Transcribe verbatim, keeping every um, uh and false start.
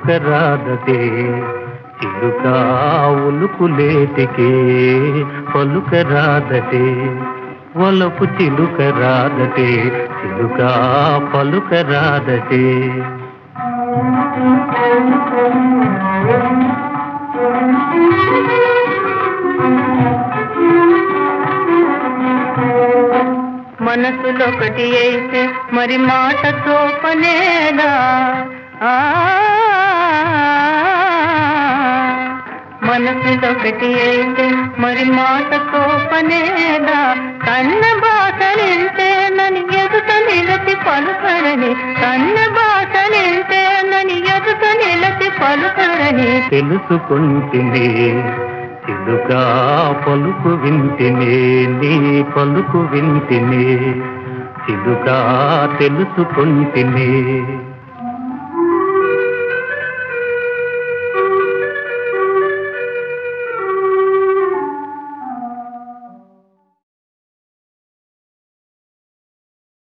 పలుకరాదటే చిలుక ఉలుకులేటికే పలుకరాదటే ఒలపు చిలుకరాదటే చిలుక పలుకరాదటే. మనసులొకటి అయితే మరి మాటతో పనేలా, మనసులొకటి అయితే మరి మాటతో పనేలా, కన్న బాసలింటేనని ఎదుట నిలచి పలుకరని, కన్న బాసలింటేనని ఎదుట నిలచి పలుకరని తెలుసుకుంటినే చిలుక పలుకు వింటినే నీ పలుకు వింటినే చిలుక తెలుసుకుంటినే.